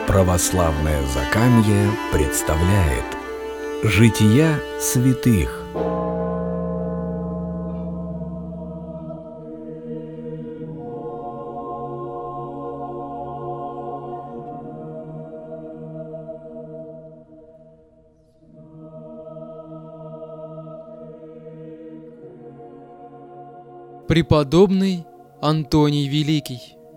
Православное Закамье представляет Жития святых. Преподобный Антоний Великий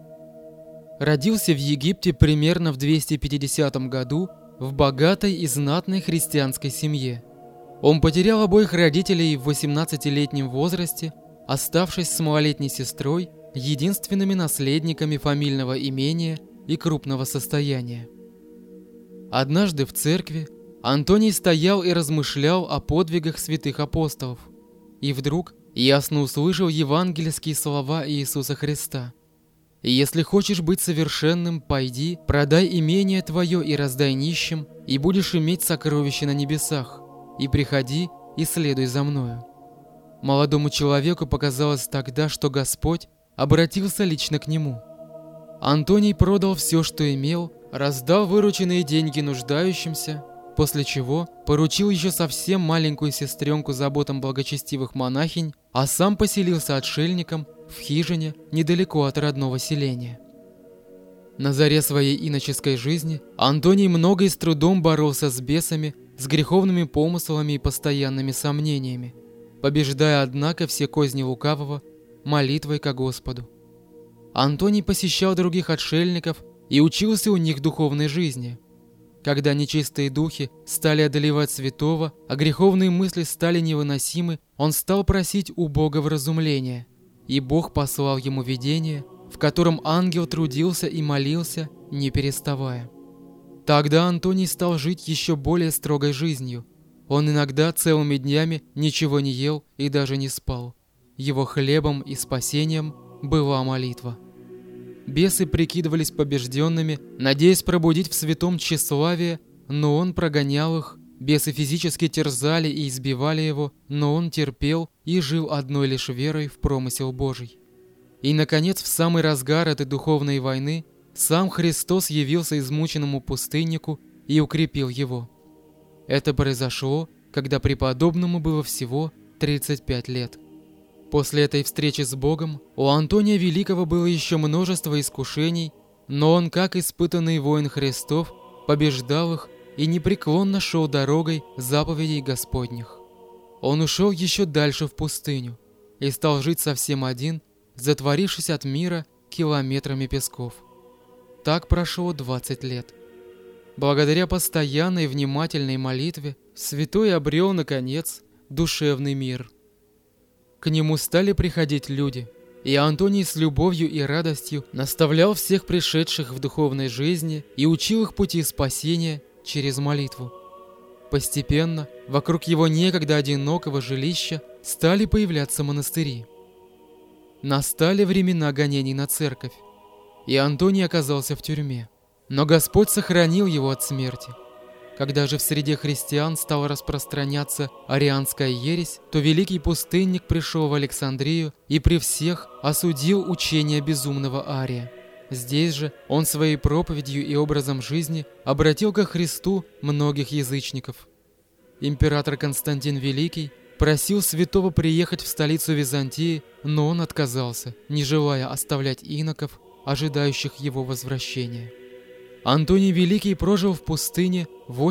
родился в Египте примерно в 250 году в богатой и знатной христианской семье. Он потерял обоих родителей в 18-летнем возрасте, оставшись с малолетней сестрой единственными наследниками фамильного имения и крупного состояния. Однажды в церкви Антоний стоял и размышлял о подвигах святых апостолов, и вдруг ясно услышал евангельские слова Иисуса Христа: «Если хочешь быть совершенным, пойди, продай имение твое и раздай нищим, и будешь иметь сокровища на небесах, и приходи и следуй за мною». Молодому человеку показалось тогда, что Господь обратился лично к нему. Антоний продал все, что имел, раздал вырученные деньги нуждающимся, после чего поручил еще совсем маленькую сестренку заботам благочестивых монахинь, а сам поселился отшельником в хижине недалеко от родного селения. На заре своей иноческой жизни Антоний много и с трудом боролся с бесами, с греховными помыслами и постоянными сомнениями, побеждая, однако, все козни лукавого молитвой ко Господу. Антоний посещал других отшельников и учился у них духовной жизни. Когда нечистые духи стали одолевать святого, а греховные мысли стали невыносимы, он стал просить у Бога вразумления, и Бог послал ему видение, в котором ангел трудился и молился, не переставая. Тогда Антоний стал жить еще более строгой жизнью. Он иногда целыми днями ничего не ел и даже не спал. Его хлебом и спасением была молитва. Бесы прикидывались побежденными, надеясь пробудить в святом тщеславие, но он прогонял их. Бесы физически терзали и избивали его, но он терпел и жил одной лишь верой в промысел Божий. И, наконец, в самый разгар этой духовной войны сам Христос явился измученному пустыннику и укрепил его. Это произошло, когда преподобному было всего 35 лет. После этой встречи с Богом у Антония Великого было еще множество искушений, но он, как испытанный воин Христов, побеждал их и непреклонно шел дорогой заповедей Господних. Он ушел еще дальше в пустыню и стал жить совсем один, затворившись от мира километрами песков. Так прошло 20 лет. Благодаря постоянной внимательной молитве святой обрел, наконец, душевный мир. К нему стали приходить люди, и Антоний с любовью и радостью наставлял всех пришедших в духовной жизни и учил их пути спасения через молитву. Постепенно вокруг его некогда одинокого жилища стали появляться монастыри. Настали времена гонений на церковь, и Антоний оказался в тюрьме, но Господь сохранил его от смерти. Когда же в среде христиан стала распространяться арианская ересь, то великий пустынник пришел в Александрию и при всех осудил учение безумного Ария. Здесь же он своей проповедью и образом жизни обратил ко Христу многих язычников. Император Константин Великий просил святого приехать в столицу Византии, но он отказался, не желая оставлять иноков, ожидающих его возвращения. Антоний Великий прожил в пустыне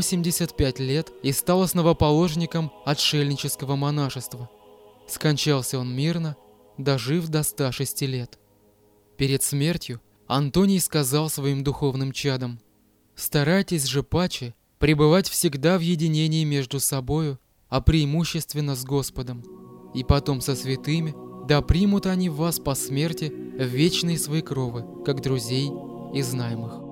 85 лет и стал основоположником отшельнического монашества. Скончался он мирно, дожив до 106 лет. Перед смертью Антоний сказал своим духовным чадам: «Старайтесь же паче пребывать всегда в единении между собою, а преимущественно с Господом, и потом со святыми, да примут они вас по смерти в вечные свои кровы, как друзей и знаемых».